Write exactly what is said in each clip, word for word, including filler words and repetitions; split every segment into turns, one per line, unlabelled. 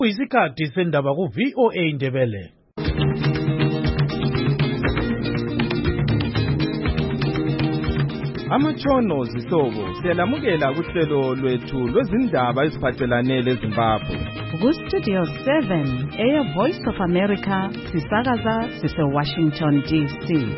Kuyisikhathi sendaba ku V O A Ndebele. Amatshono zihlobo siyalamukela kuhlelo lwethu lwezindaba eziphathelane leZimbabwe.
Ku Studio seven, Air Voice of America, sisakaza sise Washington D C.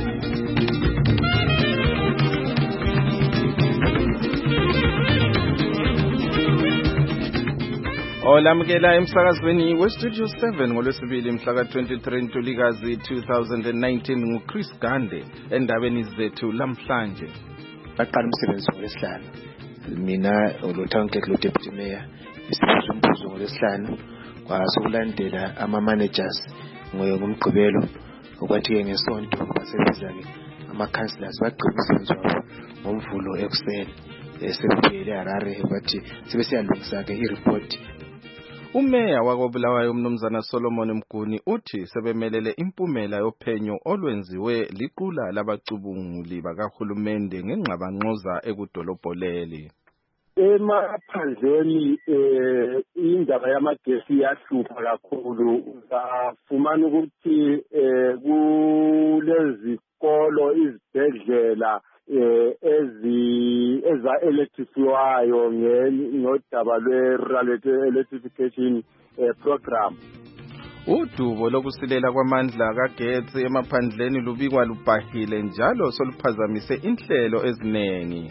Olamukela emsakazweni we Studio seven ngolwesibili mhla ka twenty-three Ntulikazi two thousand nineteen nguChris Gande endabeni zethu lamhlanje.
Baqala umsebenzi ngolesihlanu. Mina uLothanke lo deputy mayor isibuzo umbuzo ngolesihlanu kwasukulandela ama managers ngomgqibelo okwathi ke ngesonto basebenza ke ama councillors baqala umsebenzi wabo ngomvulo ekuseni esebuyele eHarare bathi sebesiyalungisa ke ireport.
Umeya wakobulawayo umnumzana Solomon Mguni uthi sebemelele impumela yophenyo olwenziwe liqula labacubunguli bakahulumende ngenqabanqoza ekudolobho leli.
Emaphandleni eh indaba yamagesi yahlupha kakhulu. Ufumana ukuthi eh kulezikolo izibhedlela eh ezi eza electrifywayo ngodaba lwe rural electrification eh, program.
Udubo lokusilela kwamandla kagetsi emaphandleni lubikwa lubhahile njalo soluphazamise inhlelo ezinengi.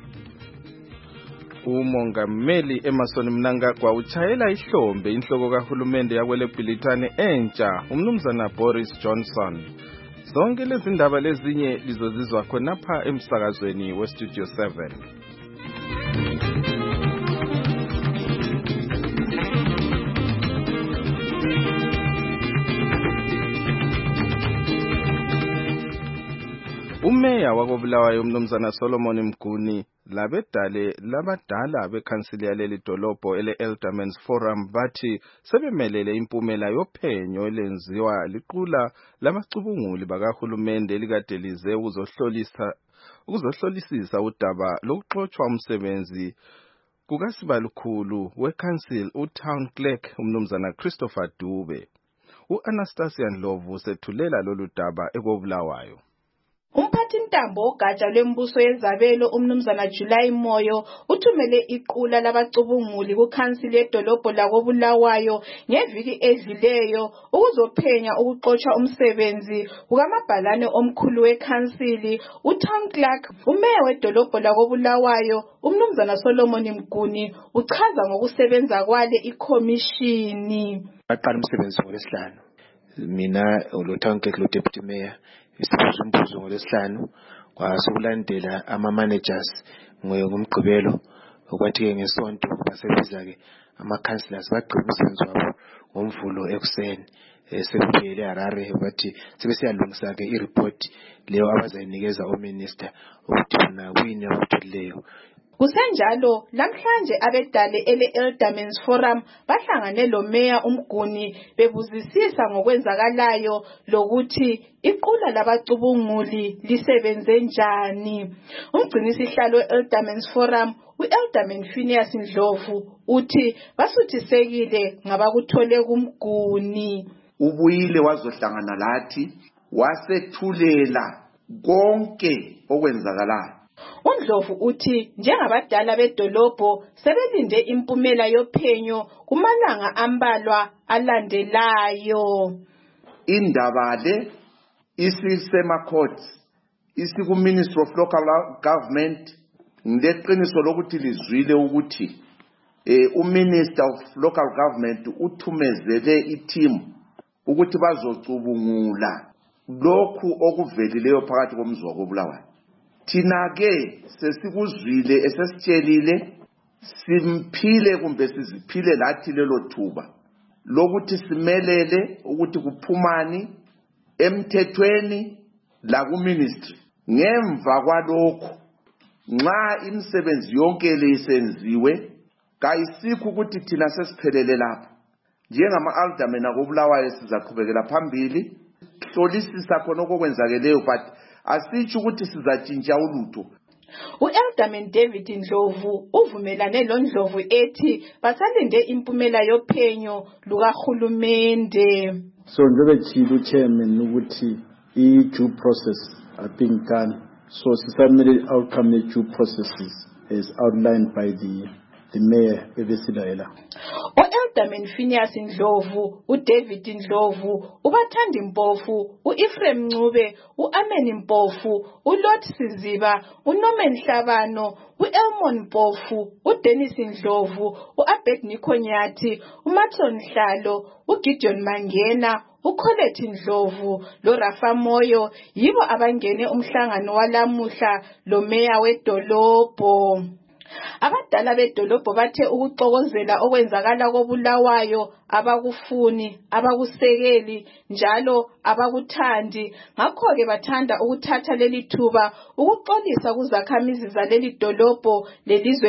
Umongameli Emmerson Mnangagwa uchayela ihlombe inhloko kahulumende yakwele Bhilitane entsha umnumzana Boris Johnson. Zonke lezi ndaba lezinye lizozizwa khonapha emsakazweni we Studio seven. Umeya wakobulawayo umnumzana Solomon Mguni labedale labadala bekhansili yaleli dolobho ele Elderman's Forum bathi sebemelele impumela yophenyo elenziwa liqula lamacubunguli bakahulumende likadelize ukuzohlolisa ukuzohlolisisa udaba lokuxoxwa umsebenzi kukasibalukhulu wekhansili uTown Clerk umnumzana Christopher Dube. U-Anastasia Ndlovu sethulela lolu daba ekobulawayo.
Umphathi ntambo ogatsha lwembuso yezabelo umnumzana July Moyo uthumele iqula labacubunguli kukhansili yedolobho lakobulawayo ngeviki edlileyo ukuzophenya ukuxoxa umsebenzi kukamabhalane omkhulu wekhansili uTown Clerk. Umeya wedolobho lakobulawayo umnumzana Solomon Mguni uchaza ngokusebenza kwale ikhomishini.
Baqala umsebenzi ngolesihlanu. Mina uLothanke lo deputy mayor isibuzo umbuzo ngolesihlanu kwasukulandela ama managers ngomgqibelo okwathi ke ngesonto basebenza ke ama councillors baqala umsebenzi wabo ngomvulo ekuseni esebuyele eHarare bathi sebesiyalungisa ke ireport leyo abazayinikeza ominister ukuthi bona kuyini abatholileyo.
Kusenjalo lamhlanje abedale ele Elderman's Forum bahlangane lo Meya uMguni bebuzisisa ngokwenzakalayo lokuthi iqula labacubunguli lisebenze njani. Umgcinisihlalo weElderman's Forum uElderman Phineas Ndlovu uthi basuthisekile ngabakuthole kuMguni.
Ubuyile wazohlangana lathi wasethulela konke okwenzakalayo.
uNdlovu uthi njengabadala bedolobho sebelinde impumela yophenyo kumalanga ambalwa alandelayo.
Indaba le isisema courts isiku Ministry of Local Government ngeqiniso lokuthi lizwile ukuthi eh uMinister of Local Government uthumezele iteam ukuthi bazocubungula lokhu okuvelileyo phakathi komzwa kobulawayo. Thina ke sesikuzwile esesitshelile simphile kumbe siziphile lathi lelo thuba lokuthi simelele ukuthi kuphumani emthethweni la ku ministry. Ngemva kwalokho nxa imisebenzi yonke leyisenziwe kayisikho ukuthi thina sesiphelele lapha. Njengama aldermen akobulawayo sizaqhubekela phambili hlolisisa khona okwenzakeleyo but asitsho ukuthi sizatshintsha ulutho.
U-Alderman David Ndlovu uvumelane loNdlovu ethi basalinde impumela yophenyo lukahulumende.
So njengoba chilo uchairman ukuthi i-due process are being done. So submitted outcome of due processes as outlined by the the mayor ebesilayela.
U-Alderman Phineas Ndlovu, uDavid Ndlovu, uBathandi Mpofu, uEphraim Ncube, uAmen Mpofu, uLord Siziba, uNorman Hlabano, uElmon Mpofu, uDennis Ndlovu, uAbednego Nyathi, uMatlon Hlalo, uGideon Mangena, uColette Ndlovu loRafa Moyo yibo abangene umhlangano walamuhla lo meya wedolobho. Abadala bedolobho bathe ukuxokozela okwenzakala koBulawayo abakufuni, abakusekeli njalo abakuthandi. Ngakho ke bathanda ukuthatha leli thuba ukuxolisa kuzakhamizi zaleli dolobho lelizwe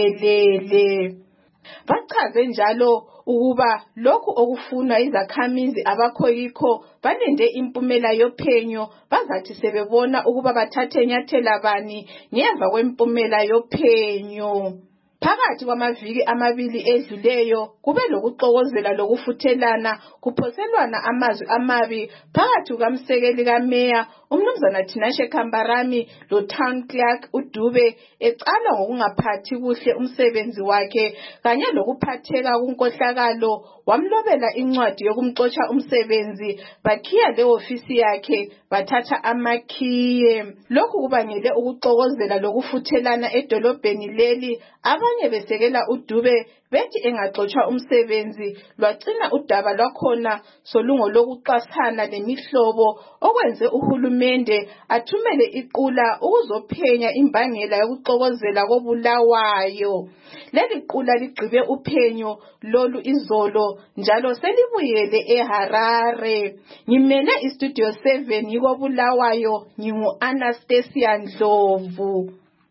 jikelele. Bachaze njalo ukuba lokhu okufunwa izakhamizi abakho yikho balinde impumela yophenyo bazathi sebebona ukuba bathathe nyathela bani ngemva kwempumela yophenyo. Phakathi kwamaviki amabili edluleyo kube lokuxokozela lokufuthelana kuphoselwana amazwi amabi phakathi kukamsekeli kameya umnumzana Tinashe Kambarami lo town clerk uDube ecala ngokungaphathi kuhle umsebenzi wakhe kanye lokuphatheka kunkohlakalo wamlobela incwadi yokumxotsha umsebenzi bakhiya le ofisi yakhe bathatha amakhiye. Lokhu kubangele ukuxokozela lokufuthelana edolobheni leli abanye besekela uDube bethi engaxotsha umsebenzi lwagcina udaba lwakhona solungo lokuxasana lemihlobo okwenze uhulumende athumele iqula ukuzophenya imbangela yokuxokozela koBulawayo. Leli qula ligqibe uphenyo lolu izolo njalo selibuyele eHarare. Ngimele istudio seven yikoBulawayo ngingu Anastasia Ndlovu.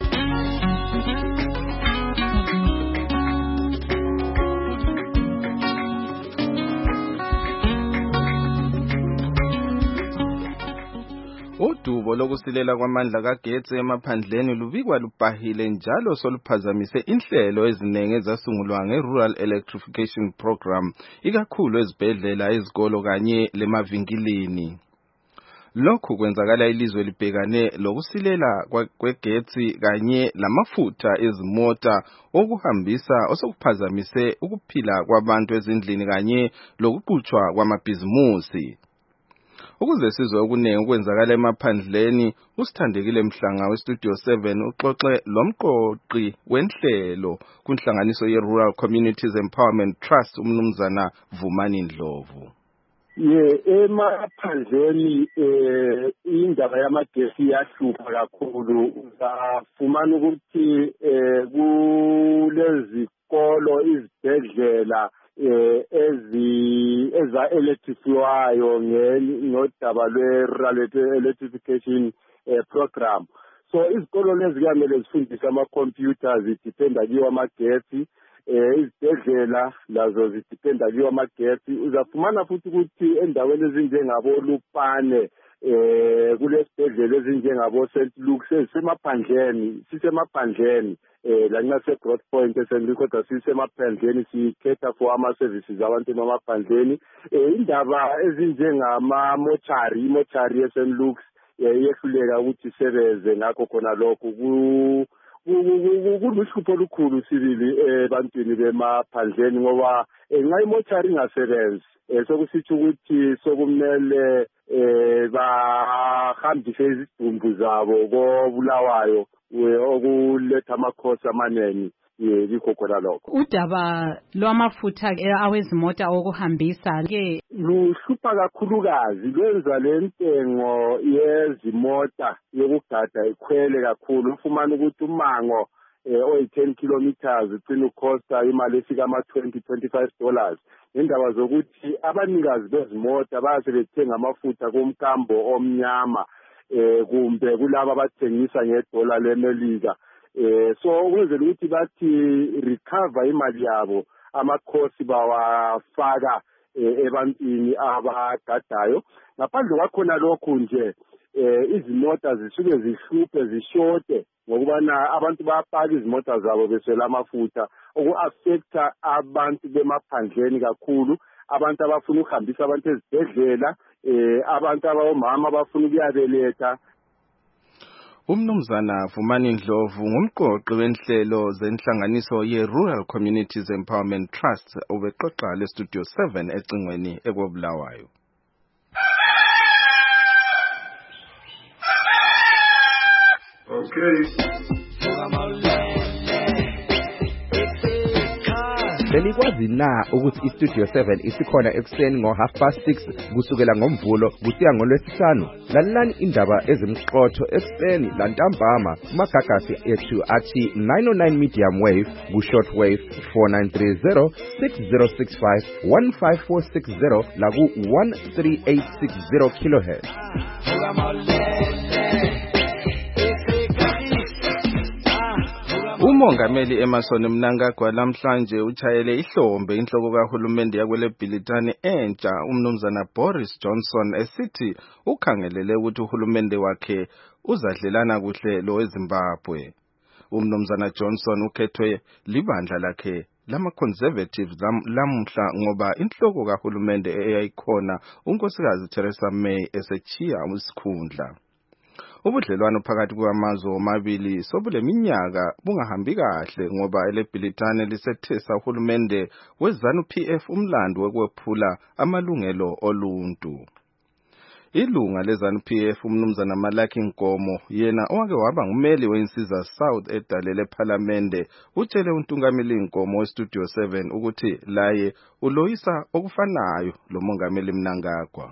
Udubo lokusilela kwamandla kagetsi emaphandleni lubikwa lubhahile njalo soluphazamise inhlelo ezinenge ezasungulwa nge-Rural Electrification Program ikakhulu ezibhedlela, izikolo kanye lemavinkilini. Lokhu kwenzakala ilizwe libhekane lokusilela kwegetsi kanye lamafutha ezimota okuhambisa osokuphazamise ukuphila kwabantu ezindlini kanye lokuqhutshwa kwamabhizimusi. Ukuze sizwe okunengi okwenzakala emaphandleni, uSithandekile Mhlanga weStudio seven uxoxe lomqoqi wenhlelo kunhlanganiso ye-Rural Communities Empowerment Trust umnumzana Vumani Ndlovu.
Ye emaphandleni eh indaba yamagesi yahlupha kakhulu. Ufumana ukuthi eh kulezikolo izibhedlela eh ezi eza electrifiwayo ngodaba lwe-Rural Electrification eh, Program. So izikolo lezi kumele zifundise ama-computers zidependa kiwo amagesi. Eh izibhedlela lazo zidependa kiwo amagesi. Uzafumana futhi ukuthi endaweni ezinjengabo Lupane eh kulesibhedlela ezinjengabo Saint Luke's ezisemaphandleni, sisemaphandleni eh la ngase Growth Point eSaint kodwa sisemaphandleni sikhetha for ama services abantu emaphandleni. Eh indaba ezinjengama mochari, mochari eSaint Luke's yehluleka ukuthi isebenze ngakho khona lokho ku kuluhlupho olukhulu sibili ebantwini bemaphandleni ngoba nxa imochari ingasebenzi sokusithi ukuthi sokumele bahambise izidumbu zabo koBulawayo okuletha amakhosi amanengi yikho khona lokho.
Udaba lwamafutha awezimota okuhambisa ke
luhlupha kakhulukazi lwenza lentengo yezimota yokugada ikhwele kakhulu. Ufumana ukuthi umango oyi ten kilometers ucina ukhosta imali efika ama twenty twenty-five dollars. Indaba zokuthi abanikazi bezimota bayasebethenga amafutha kumkambo omnyama eh kumbe kulabo abathengisa ngedola leMelika. Eh so ukwenzela ukuthi bathi recover imali yabo amakhosi bawafaka ebantwini abagadayo. Ngaphandle kwakhona lokhu nje eh izimota zisuke zihluphe zishorte ngokubana abantu bayapaka izimota zabo besela amafutha oku-affecta abantu bemaphandleni kakhulu, abantu abafuna ukuhambisa abantu ezibhedlela, eh abantu abomama abafuna ukuyabeletha.
Umnumzana Vumani Ndlovu ngumqoqi wenhlelo zenhlanganiso ye-Rural Communities Empowerment Trust ubexoxa le Studio seven ecingweni ekobulawayo.
Okay.
Benikwazi na ukuthi iStudio seven isikhona ekuseni ngo half past six kusukela ngomvulo kusiya ngolwesihlanu? Lalelani indaba ezimqotho ekuseni lantambama kumagagasi ethu athi nine oh nine medium wave ku short wave four nine three zero six zero six five one five four six zero la ku one three eight six zero kilohertz.
Umongameli Emmerson Mnangagwa namhlanje uchayele ihlombe inhloko kahulumende yakwele Bhilitane entsha umnumzana Boris Johnson esithi ukhangelele ukuthi uhulumende wakhe uzadlelana kuhle lo weZimbabwe. Umnumzana Johnson ukhethwe libandla lakhe lama conservatives lamhla ngoba inhloko kahulumende eyayikhona unkosikazi Theresa May esechiya isikhundla. Ubudlelwano phakathi kwamazwe omabili sobule minyaka bungahambi kahle ngoba eleBhilitane lisethesa uhulumende weZanu P F umlando wekwephula amalungelo oluntu. Ilunga leZanu P F umnumzana Malaki Nkomo yena owake waba ngumeli weNsiza South edalele parliamente utshele untungameli Nkomo weStudio seven ukuthi laye uloyisa okufanayo lo mongameli Mnangagwa.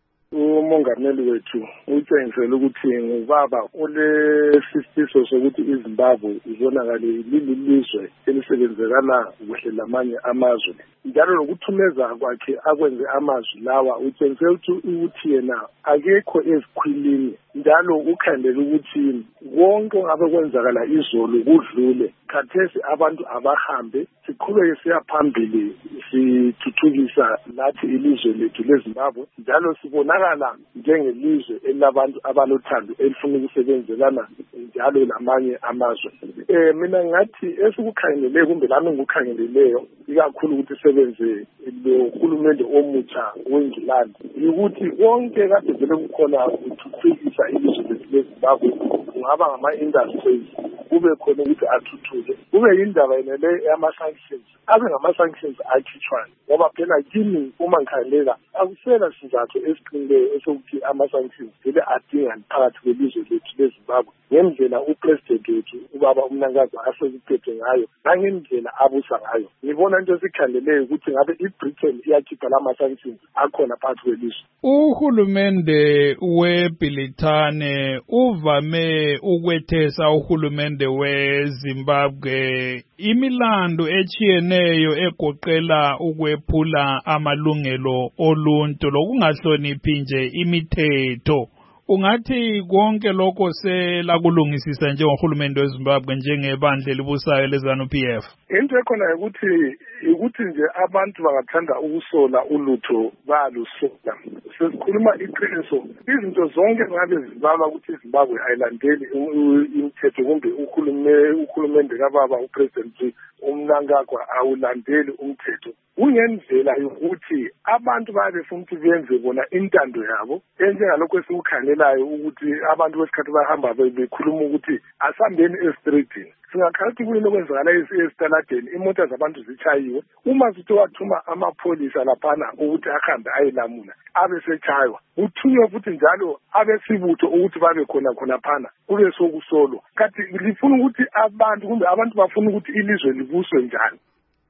Umongameli wethu utshengisela ukuthi ngubaba olesifiso sokuthi iZimbabwe izonakale lilizwe elisebenzekana kuhle lamanye amazwe, njalo lokuthumeza kwakhe akwenze amazwi lawa utshengisela ukuthi yena akekho ezikhwilini, njalo ukhandela ukuthi konke ongabe kwenzakala izolo kudlule khathesi abantu abahambe siqhubeke siya phambili sithuthukisa lathi ilizwe lethu leZimbabwe, njalo sibonakala njengelizwe elabantu abalothando elifuna ukusebenzelana njalo lamanye amazwe. Eh mina ngathi esikukhangeleleyo kumbe lami ngikukhangeleleyo ikakhulu ukuthi sebenze lo hulumende omutsha weNgilandi ukuthi konke kade vele kukhona ukuthuthukisa ilizwe lethu leZimbabwe, kungaba ngama-industries kube khona ukuthi athuthuke, kube yindaba yenele yama-sanctions, abe ngama-sanctions akhitshwayo ngoba phela kimi uma ngikhangelela akusela sizathu esiqinileyo esokuthi ama-sanctions vele adingani phakathi kwelizwe lethu leZimbabwe ngendlela upresident wethu ubaba uMnangagwa asekuphethe ngayo nangendlela abusa ngayo. Ngibona into esikhangeleleyo ukuthi ngabe iBritain iyakhipha lama-sanctions akhona phakathi kwelizwe.
Uhulumende weBhilitane uvame ukwethesa uhulumende weZimbabwe imilando echiyeneyo egoqela ukwephula amalungelo oluntu lokungahloniphi nje imithetho. Ungathi konke lokho selakulungisisa njengohulumende weZimbabwe njengebandla elibusayo leZanu P F?
Into ekhona ukuthi ukuthi nje abantu bangathanda ukusola ulutho balusola. Sesikhuluma iqiniso, izinto zonke ngabe zibaba ukuthi iZimbabwe ayilandeli imithetho kumbe uhulumende uhulumende kababa upresident uMnangagwa awulandeli umthetho. Kungendlela yokuthi abantu bayabefuna ukuthi benze bona intando yabo enjengalokho esikukhangelelayo ukuthi abantu besikhathi bahamba bekhuluma ukuthi asambeni estreetini. Singakhathi kuyini okwenzakala esitaladeni imota zabantu zichayiwe, uma zithi wathuma amapholisa laphana ukuthi ahambe ayelamula abe sechaywa, uthunywe futhi njalo abesibutho ukuthi babe khona khona phana kube sokusolwa. Kanti lifuna ukuthi abantu kumbe abantu bafuna ukuthi ilizwe libuswe njani.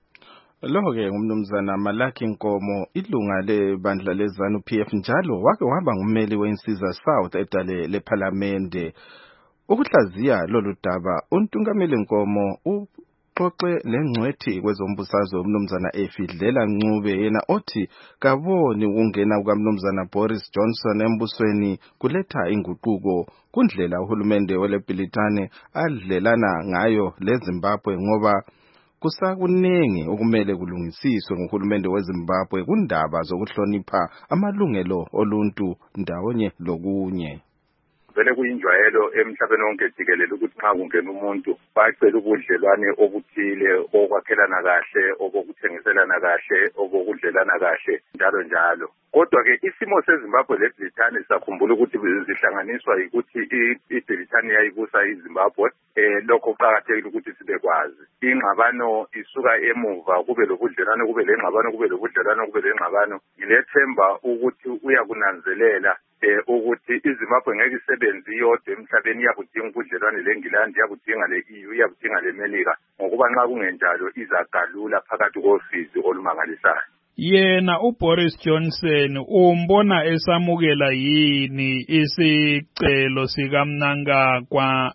Lo-ke ngumnumzana Malaki Nkomo, ilunga lebandla leZanu P F njalo wake waba ngumeli weNsiza South edale lephalamende. Ukuhlaziya lolu daba untungameli Nkomo uxoxe nengcwethi kwezombusazwe umnumzana Efidlela Ncube yena othi kaboni ukungena kukamnumzana Boris Johnson embusweni kuletha inguquko kundlela uhulumende weleBhilitane adlelana ngayo leZimbabwe ngoba kusakuningi okumele kulungisiswe ngohulumende weZimbabwe kundaba zokuhlonipha amalungelo oluntu ndawonye lokunye.
vele kuyinjwayelo emhlabeni wonke jikelele ukuthi nxa kungena umuntu bacela ubudlelwane obuthile okwakhelana kahle obokuthengiselana kahle obokudlelana kahle njalo njalo. Kodwa-ke isimo seZimbabwe leBrithani sakhumbula ukuthi zihlanganiswa yikuthi iBrithani yayibusa iZimbabwe. Eh lokho kuqakathekile ukuthi sibekwazi. Ingxabano isuka emuva kube lobudlelwane kube lengxabano kube lobudlelwane kube lengxabano. Ngilethemba ukuthi uyakunanzelela eh ukuthi iZimbabwe ngeke isebenze iyodwa emhlabeni iyakudinga ubudlelwane leNgilandi iyakudinga le-E U iyakudinga leMelika ngokuba nxa kungenjalo izagalula phakathi kofizi olumangalisayo.
Yena uBoris Johnson umbona esamukela yini isicelo sikaMnangagwa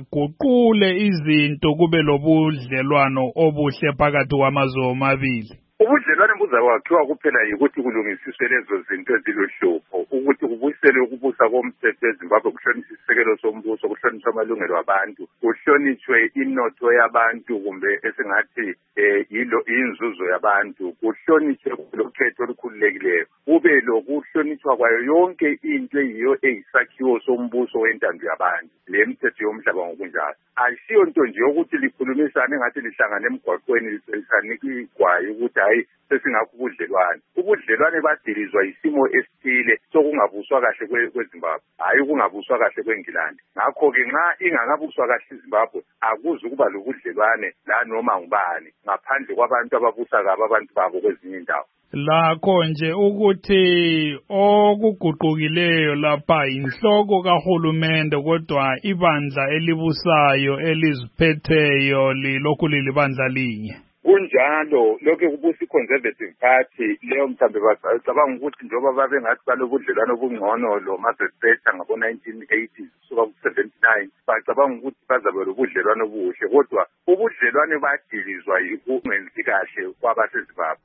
aguqule izinto kube lobudlelwano obuhle phakathi kwamazwe omabili?
Ubudlelwane buzakwakhiwa kuphela yikuthi kulungisiswe lezo zinto ezilohlupho ukuthi kubuyiselwe ukubusa komthetho eZimbabwe kuhlonishwe isisekelo sombuso kuhlonishwe amalungelo abantu kuhlonishwe inotho yabantu kumbe esingathi eh yilo inzuzo yabantu kuhlonishwe lokhetho olukhululekileyo kube lokuhlonishwa kwayo yonke into eyiyo eyisakhiwo sombuso wentando yabantu le mthetho yomhlaba ngokunjalo ayisiyo nto nje ukuthi likhulumisane ngathi lihlangane emgwaqweni lisanika igwayi ukuthi hayi sesingakho ubudlelwane ubudlelwane badilizwa isimo esithile sokungabuswa kahle kweZimbabwe hayi ukungabuswa kahle kweNgilandi ngakho ke nxa ingakabuswa kahle iZimbabwe akuzi ukuba lobudlelwane la noma ngubani ngaphandle kwabantu ababusa kabo abantu babo kwezinye indawo.
Lakho nje ukuthi okuguqukileyo lapha inhloko kahulumende kodwa ibandla elibusayo eliziphetheyo lilokhu lilibandla linye.
Kunjalo lokho kubusa iConservative Party leyo mhlambe bacabanga ukuthi njengoba babe ngathi balobudlelwane obungcono lo Massachusetts ngabo nineteen eighties kusuka ku seventy-nine bacabanga ukuthi bazabe lobudlelwane obuhle kodwa ubudlelwane badilizwa yikungenzi kahle kwabaseZimbabwe.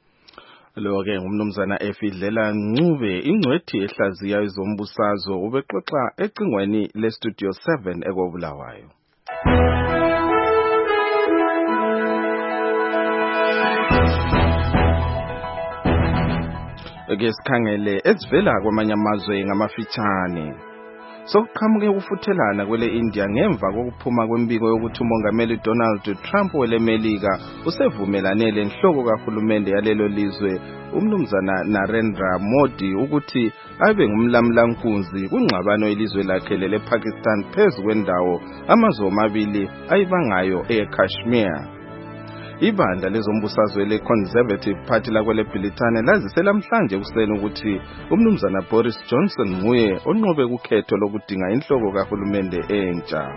Lo-ke ngumnumzana Efidlela Ncube ingcwethi ehlaziya izombusazwe ubexoxa ecingweni leStudio seven ekobulawayo. Ake sikhangele ezivela kwamanye amazwe ngamafitshane. Sokuqhamuke ukufuthelana kwele India ngemva kokuphuma kwembiko yokuthi uMongameli Donald Trump welemelika usevumelane lenhloko kahulumende yalelo lizwe umnumzana Narendra Modi ukuthi abe ngumlamlankunzi kungxabano elizwe lakhe lePakistan phezu kwendawo amazwe amabili ayibangayo eKashmir. Ibandla lezombusazwe leConservative Party lakwele Britane lazise lamhlanje kuseni ukuthi umnumzana Boris Johnson nguye onqobe kukhetho lokudinga inhloko kahulumende entsha.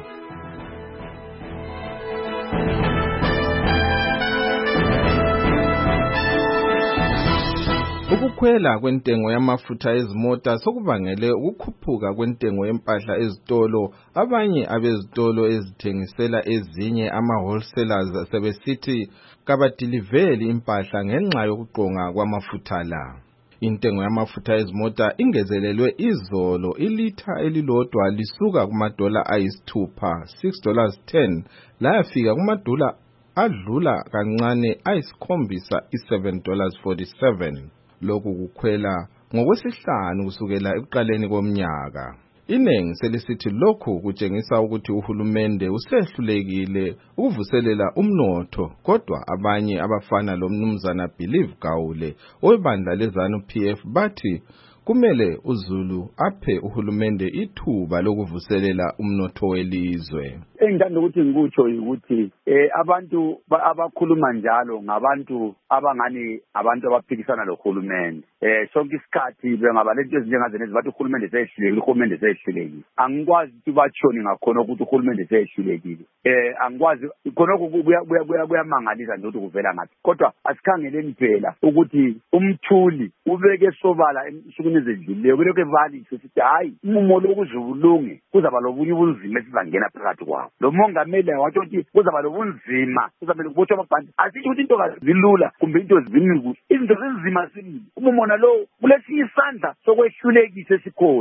Ukukhwela kwentengo yamafutha ezimota sokubangele ukukhuphuka kwentengo yempahla ezitolo abanye abezitolo ezithengisela ezinye ama-wholesalers sebesithi kabadiliveli impahla ngenxa yokuqonga kwamafutha la. Intengo yamafutha ezimota ingezelelwe izolo ilitha elilodwa lisuka kumadola ayisithupha six dollars ten layafika kumadola adlula kancane ayisikhombisa seven dollars forty-seven. Lokhu kukhwela ngokwesihlanu kusukela ekuqaleni komnyaka. Inengi selisithi lokhu kutshengisa ukuthi uhulumende usehlulekile ukuvuselela umnotho kodwa abanye abafana lomnumzana Believe Gawule webandla leZanu P F bathi kumele uZulu aphe uhulumende ithuba lokuvuselela umnotho welizwe.
Engithanda ukuthi ngikutsho ukuthi eh abantu abakhuluma njalo ngabantu abangani abantu abaphikisana lohulumende. Eh sonke isikhathi bengaba lento ezinjengaze nezibathi uhulumende sehlulekile uhulumende sehlulekile. Angikwazi ukuthi bachoni ngakhona ukuthi uhulumende sehlulekile. Eh angikwazi khona kuya kuyamangalisa nje ukuthi kuvela ngathi. Kodwa asikhangeleni phela ukuthi umthuli ubeke sobala emsukwini ezedluleyo kulokho evali sithi hayi umumo lokuzulunge kuzaba lobunye ubunzima esizangena phakathi kwawo. Lo mongameli wathi ukuthi kuzaba lobunzima kuzamele kubotshwe amabhandi asithi ukuthi into kazilula kumbe into zimini kuhle izinto zinzima sibili umumona lo kulesinye isandla sokwehlulekisa esikhona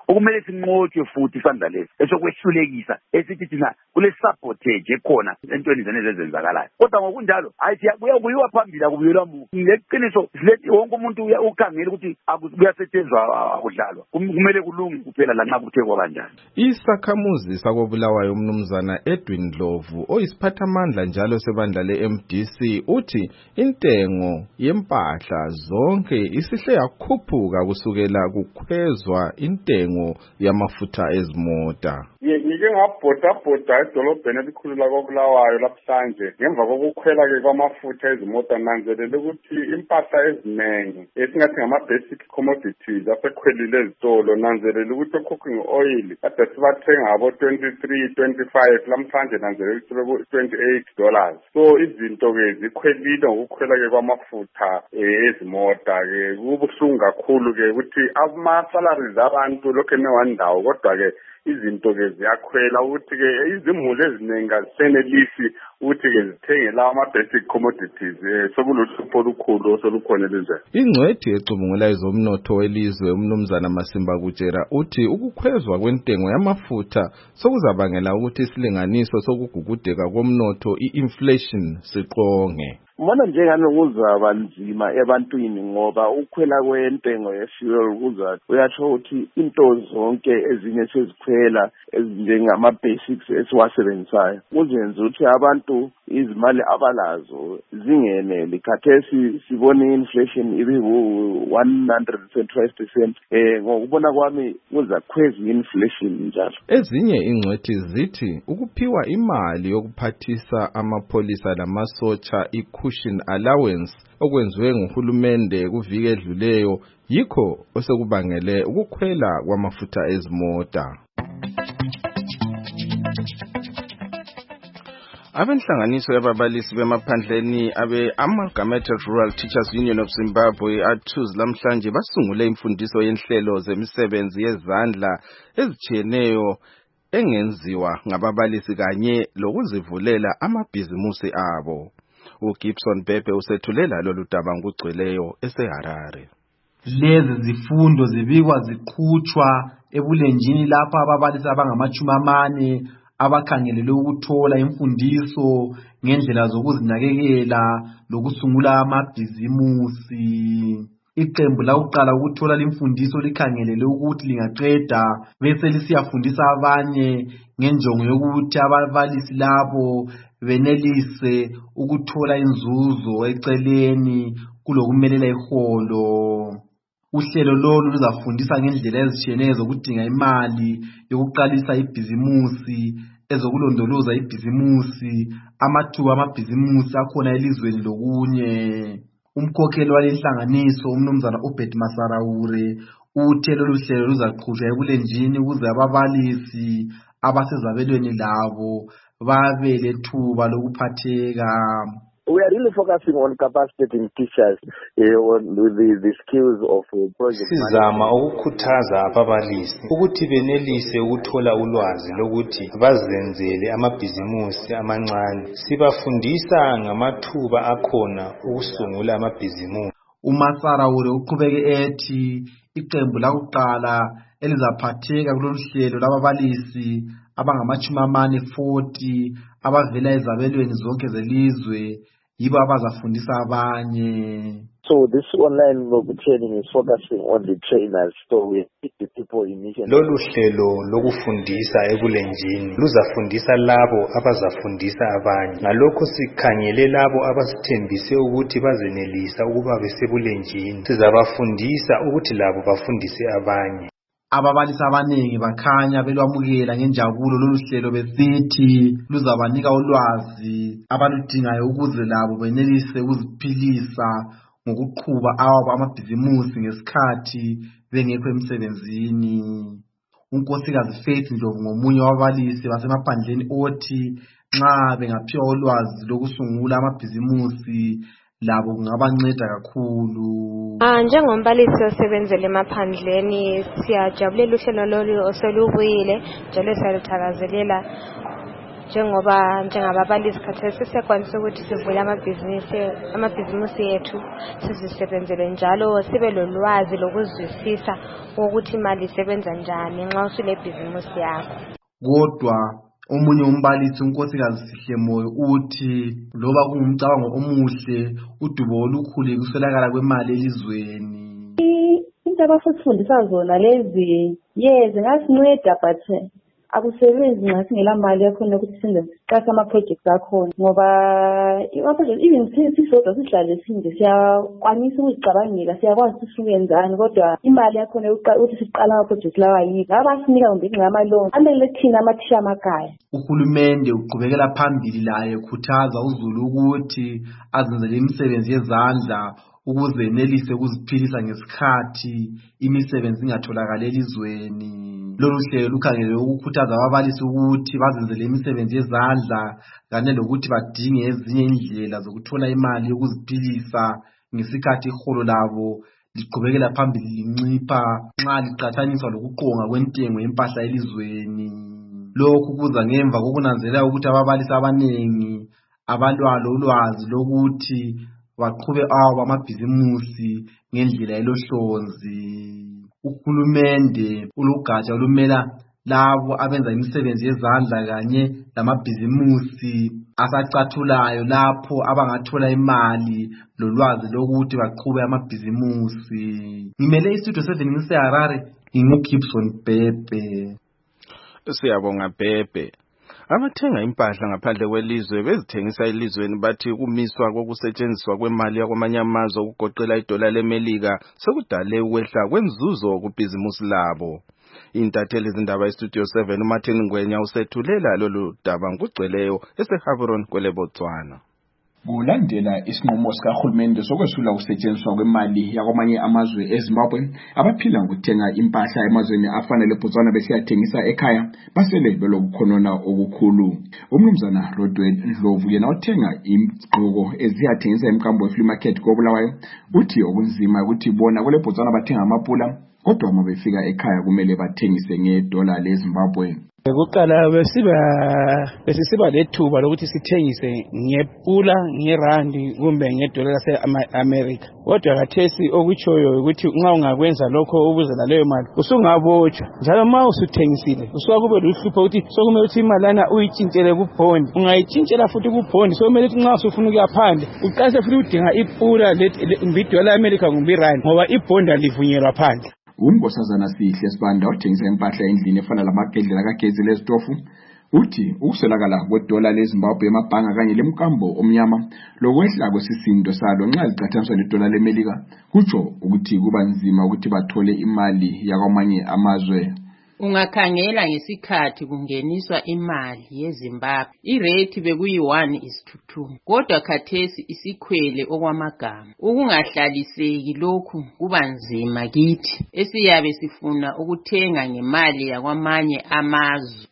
okumele sinqotshwe futhi isandla lesi esokwehlulekisa esithi thina kule sabotage ekhona entweni zene ezenzakalayo. Kodwa ngokunjalo hayi kuyakuyiwa phambili akubuyelwa mu leqiniso silethi wonke umuntu uyakhangela ukuthi akuyasetshenzwa akudlalwa kumele kulunge kuphela la nxa kuthe kwabanjani.
Isakhamuzi sakobulawayo umnumzana Edwin Ndlovu oyisiphathamandla njalo sebandla le-M D C uthi intengo yempahla zonke isihle yakhuphuka kusukela kukhwezwa intengo yamafutha ezimota.
Ngike ngabhodabhoda edolobheni elikhulu lakobulawayo laphlanje ngemva kokukhwela-ke kwamafutha ezimota nanzelela ukuthi impahla eziningi esingathi ngama-basic commodities asekhwelile ezitolo nanzelela ukuthi o-cooking oil kade sibathenga abo twenty-three twenty-five lamhlanje nanzelela ukuthi twenty-eight dollars. So izinto-ke zikhwelile ngokukhwela-ke kwamafutha ezimota-ke kubuhlungu kakhulu-ke ukuthi ama-salaries abantu lokhu enewandawo kodwa-ke izinto-ke ziyakhwela ukuthi-ke izimuli eziningi azisenelisi ukuthi-ke zithenge lawa ama-basic commodities sokuluhlupho olukhulu osolukhona elizweni.
Ingcwethi ecubungula ezomnotho welizwe umnumzana Masimba Kutshera uthi ukukhwezwa kwentengo yamafutha sokuzabangela ukuthi isilinganiso sokugugudeka komnotho i-inflation siqonge.
Mbona njengani kuzaba nzima ebantwini ngoba ukukhwela kwentengo ye-fuel kuza uyasho ukuthi into zonke ezinye sezikhwela ezinjengama-basics esiwasebenzisayo kuzenza ukuthi abantu izimali abalazo zingenele. Khathesi sibone inflation ibe one hundred twenty-five percent eh ngokubona kwami kuzakhweza inflation njalo.
Ezinye ingcwethi zithi ukuphiwa imali yokuphathisa amapholisa namasotsha i-cushion allowance okwenziwe nguhulumende kuviki edluleyo yikho osekubangele ukukhwela kwamafutha ezimota. Abenhlanganiso yababalisi bemaphandleni abe Amalgamated Rural Teachers Union of Zimbabwe A T U Z lamhlanje basungule imfundiso yenhlelo zemisebenzi yezandla ezitshiyeneyo engenziwa ngababalisi kanye lokuzivulela amabhizimusi abo. uGibson Bebe usethulela lolu daba ngugcweleyo eseHarare.
Lezi zifundo zibikwa ziqhutshwa ebulenjini lapha ababalisi abangamachumi amane abakhangelele ukuthola imfundiso ngendlela zokuzinakekela lokusungula amabhizimusi. Iqembu lakuqala ukuthola imfundiso likhangelele ukuthi lingaqeda bese lisiyafundisa abanye ngenjongo yokuthi ababalisi labo benelise ukuthola inzuzo eceleni kulokumelela iholo. Uhlelo lolu luzafundisa ngendlela ezitshiyeneyo zokudinga imali yokuqalisa ibhizimusi, ezokulondoloza ibhizimusi, amathuba amabhizimusi akhona elizweni lokunye. Umkhokheli walenhlanganiso umnumzana uBet Masaraure uthe lolu hlelo luzaqhutshwa ebulenjini ukuze ababalisi abasezabelweni labo babe lethuba lokuphatheka.
We are really focusing on capacitating teachers uh, on the, the skills of uh, project
Sizama ukukhuthaza ababalisi ukuthi benelise ukuthola ulwazi lokuthi bazenzele amabhizimusi amancane. Sibafundisa ngamathuba akhona ukusungula amabhizimusi.
uMasaraure uqhubeke ethi iqembu lakuqala elizaphatheka kulolu hlelo lababalisi abangamachumi amane forty abavela ezabelweni zonke zelizwe yibo abazafundisa abanye.
So this online training is focusing on the trainers, so we teach the people initially.
Lolu hlelo lokufundisa ebulenjini luzafundisa labo abazafundisa abanye. Ngalokho sikhangele labo abasithembise ukuthi bazenelisa ukuba besebulenjini. Sizabafundisa ukuthi labo bafundise abanye.
Ababalisi abaningi bakhanya belwamukela ngenjabulo lolu hlelo besithi luzabanika ulwazi abaludingayo ukuze labo benelise ukuziphilisa ngokuqhuba awabo amabhizimusi ngesikhathi bengekho emsebenzini. uNkosikazi Faith Ndlovu ngomunye wababalisi basemaphandleni othi nxa bengaphiwa ulwazi lokusungula amabhizimusi labo kungabanceda kakhulu.
Ah njengombalisi osebenzele emaphandleni siyajabulela uhlelo lolu oselubuyile njalo siyaluthakazelela njengoba njengababalisi khathesi siyakwanisa ukuthi sivule amabhizinisi amabhizinisi yethu sizisebenzele njalo sibe lolwazi lokuzwisisa ukuthi imali isebenza njani nxa usule bhizinisi yakho.
Kodwa omunye umbalisi unkosikazi Sihlemoyo uthi loba kungumcabango omuhle udubo olukhulu kuswelakala kwemali elizweni.
Into abafundisa zona lezi yes ngasinceda but akusebenzi nxa singela mali yakhona ukuthi senze siqasha ama projects akhona ngoba even sisodwa sihlale sinde siyakwanisa ukuzicabangela siyakwazi ukuthi siyenzani kodwa imali yakhona ukuthi siqala ama projects lawa yini abasinika kumbe ngama loan amele thina amathisha amakhaya.
Uhulumende uqhubekela phambili laye ukhuthaza uZulu ukuthi azenzele imisebenzi yezandla ukuze enelise ukuziphilisa ngesikhathi imisebenzi ingatholakala elizweni. Lolu hlelo lukhangele ukukhuthaza ababalisi ukuthi bazenzele imisebenzi yezandla kanye lokuthi badinge ezinye indlela zokuthola imali yokuziphilisa ngesikhathi iholo labo liqhubekela phambili lincipha nxa liqhathaniswa lokuqonga kwentengo yempahla elizweni. Lokhu kuza ngemva kokunanzelela ukuthi ababalisi abanengi abalwalo ulwazi lokuthi baqhube abo amabhizimusi ngendlela elohlonzi. Uhulumende ulugatsha olumela labo abenza imisebenzi yezandla kanye lamabhizimusi asacathulayo lapho abangathola imali lolwazi lokuthi baqhube amabhizimusi. Ngimele istudio seven ngiseHarare nginguGibson Bhebhe.
Siyabonga Bhebhe. Abathenga impahla ngaphandle kwelizwe bezithengisa elizweni bathi kumiswa kokusetshenziswa kwemali yakwamanye amazwe ukugoqela idola leMelika sekudale ukwehla kwenzuzo kubhizimusi labo. Intatheli izindaba eStudio seven uMartin Ngwenya usethulela lolu daba ngugcweleyo eseHaveron kweleBotswana.
Kulandela isinqumo sikahulumende sokwesula ukusetshenziswa kwemali yakwamanye amazwe eZimbabwe, abaphila ngokuthenga impahla emazweni afana leBotswana besiyathengisa ekhaya basele belokukhonona okukhulu. Umnumzana Rodwell Ndlovu yena othenga izigqoko eziyathengisa emkambo we flea market koBulawayo uthi okunzima ukuthi bona kweleBotswana bathenga amapula kodwa uma befika ekhaya kumele bathengise ngedola leZimbabwe.
Kuqala besiba besisiba lethuba lokuthi sithengise ngepula ngerandi kumbe ngedola lase-America. Kodwa kathesi okutshoyo ukuthi nxa ungakwenza lokho ubuze naleyo mali usungabotshwa. Njalo ma usuthengisile usuka kube luhlupho ukuthi sokumele ukuthi imalana uyitshintshele kubhondi. Ungayitshintshela futhi kubhondi sokumele ukuthi nxa usufuna ukuya phandle uqalise futhi udinga ipula ngedola le-America kumbe irandi ngoba ibhondi alivunyelwa phandle.
Umnkosazana Sihle Sibanda othengisa impahla endlini efana lamagedlela kagezi lezitofu uthi ukuswelakala kwedola leZimbabwe emabhanga kanye lemkambo omnyama lokwehla kwesisindo salo nxa liqhathaniswa nedola leMelika kutsho ukuthi kuba nzima ukuthi bathole imali yakwamanye amazwe.
Ungakhangela ngesikhathi kungeniswa imali yeZimbabwe irate bekuyi one is to two kodwa khathesi isikhwele okwamagama. Ukungahlaliseki lokhu kuba nzima kithi esiyabe sifuna ukuthenga ngemali yakwamanye amazwe.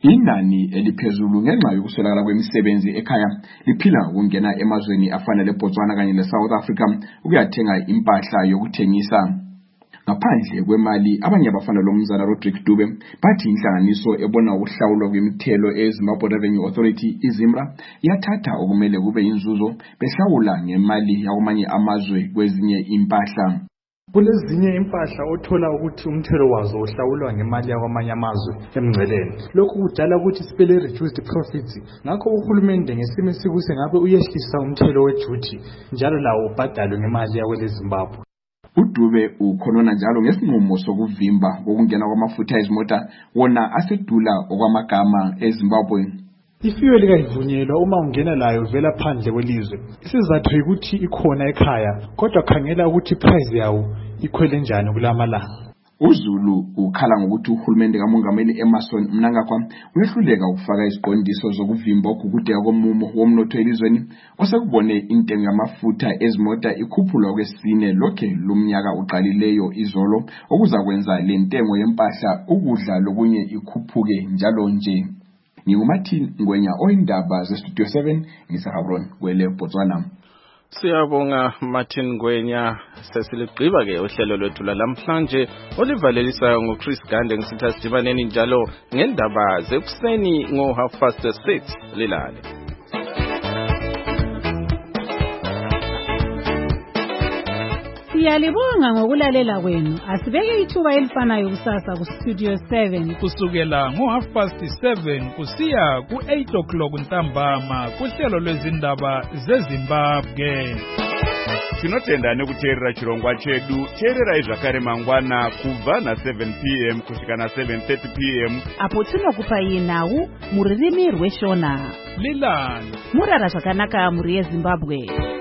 Inani eliphezulu ngenxa yokuswelakala kwemisebenzi ekhaya liphila ukungena emazweni afana leBotswana kanye leSouth Africa ukuyathenga impahla yokuthengisa. Ngaphandle kwemali abanye abafana lomzana Rodrick Dube bathi inhlanganiso ebona ukuhlawulwa kwemithelo eZimbabwe Revenue Authority iZimra yathatha okumele kube inzuzo behlawula ngemali yakwamanye amazwe kwezinye impahla.
Kulezinye impahla othola ukuthi umthelo wazo uhlawulwa ngemali yakwamanye amazwe emngceleni. Lokhu kudala ukuthi sibele reduced profits. Ngakho uhulumende ngesimo sikuse ngabe uyehlisa umthelo weduty njalo lawo ubhadalwe ngemali yakweleZimbabwe.
Udube ukhonona njalo ngesinqumo sokuvimba kokungena kwamafutha ezimota wona asedula okwamagama eZimbabwe.
Ifuel kayivunyelwa uma ungena layo vela phandle kwelizwe. Isizathu ukuthi ikhona ekhaya kodwa khangela ukuthi price yawo ikhwele njani kulamalanga.
uZulu ukhala ngokuthi uhulumende kaMongameli Emmerson Mnangagwa uyehluleka ukufaka iziqondiso zokuvimba ukugudeka komumo womnotho elizweni osekubone intengo yamafutha ezimota ikhuphulwa kwesine lokhe lumnyaka uqalileyo izolo okuzakwenza le ntengo yempahla ukudla lokunye ikhuphuke njalo nje. NginguMartin Ngwenya oyindaba zeStudio seven ngiseHaveron kwele Botswana.
Siyabonga Martin Ngwenya. Sesiligqiba ke uhlelo lwethu lamhlanje olivalelisayo ngoChris Gande ngisithi asidibaneni njalo ngendaba zekuseni ngo half past six lilale.
Siyalibonga ngokulalela kwenu. Asibeke ithuba elifanayo kusasa ku Studio seven
kusukela ngo half past seven kusiya ku eight o'clock ntambama kuhlelo lwezindaba zeZimbabwe.
Tinotenda nekuteerera chirongwa chedu. Teererai zvakare mangwana kubva na seven p m kusvika na seven thirty p m
apo tinokupa nhau muririmi rweshona.
Lilani
murara zvakanaka muri yeZimbabwe.